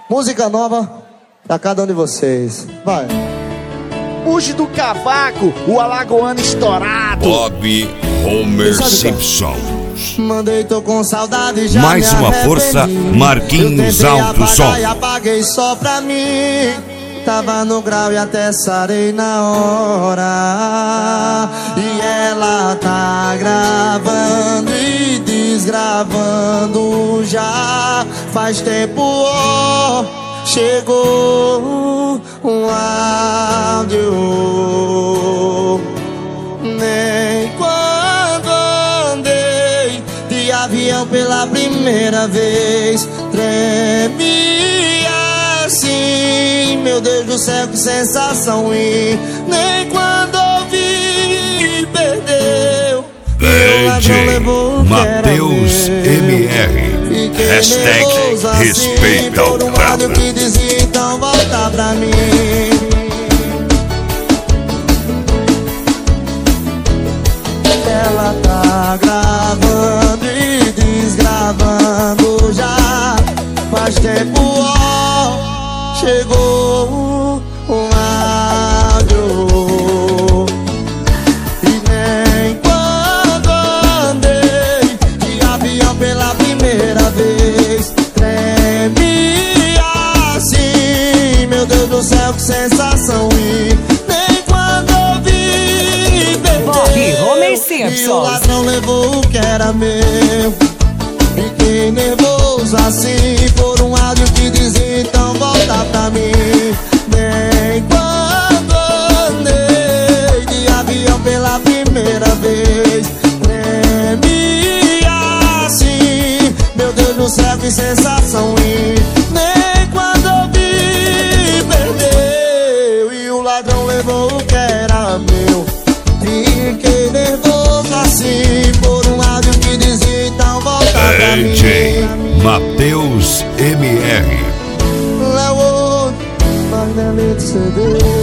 Música nova pra cada um de vocês. Vai. Puxe do cavaco, o alagoano estourado. Bob Homer Simpson. Mandei, tô com saudade, já Mais me uma arrependi. força, Marquinhos Eu tentei Alto Som. apagar e apaguei só pra mim. Tava no grau e até sarei na hora. E ela tá gravando e desgravando já faz tempo, ó. Chegou um áudio. Nem quando andei de avião pela primeira vez tremi assim, meu Deus do céu, que sensação. E nem quando ouvi perdeu. DJ Matheus MR. Hashtag respeita ao cara. Que dizia, então volta pra mim. Ela tá gravando e desgravando já faz tempo, ó. Chegou um áudio. E nem quando andei de avião pela primeira vez tremi assim, meu Deus do céu, que sensação. E nem quando ouvi perdeu. Homer E o Simpson. ladrão levou o que era meu. Fiquei nervoso assim por um áudio que dizia, então volta pra mim. Nem quando andei de avião pela primeira vez tremi assim, meu Deus do céu, que sensação. E nem quando ouvi perdeu. E o ladrão levou o que era meu. Fiquei nervoso assim por um áudio que dizia, então volta pra mim. DJ Matheus MR. Léo, Magneto CD.